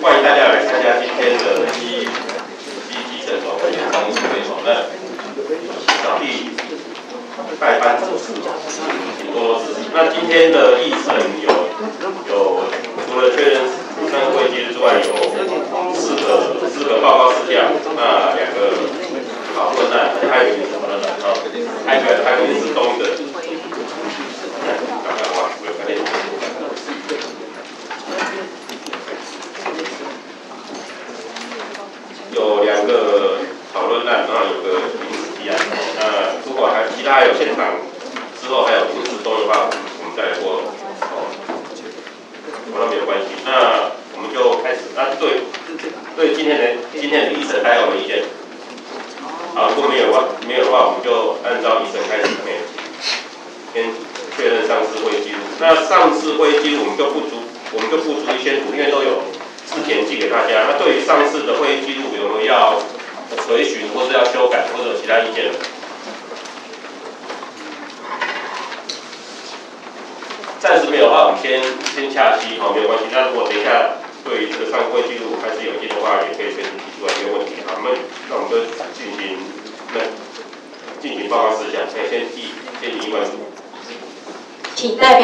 欢迎大家来参加今天的基层会员上市会所。那小弟代班主持，请多多支持。那今天的议程有除了确认上市会记录之外，有四个报告事项，那2个讨论案，还有一个什么呢？还有一个是东的。有2个讨论案，然后有个临时提案。那如果其他有现场之后还有临时中的话，我们再来过。那没有关系。那我们就开始。对今天的议程大家有没有意见？好，如果没有的话，我们就按照议程开始。先确认上市会议记录。那上市会议记录我们就不逐一宣读，因为都有之前寄给大家。那对于上市的会议记录有没有要垂询，或是要修改，或者有其他意见？暂时没有的话，我们先洽息，没有关系。那如果等一下对于这个上市会议记录还是有意见的话，也可以随时提出来，没有问题。好，那我们就进行报告事项。先以意外。 请代表。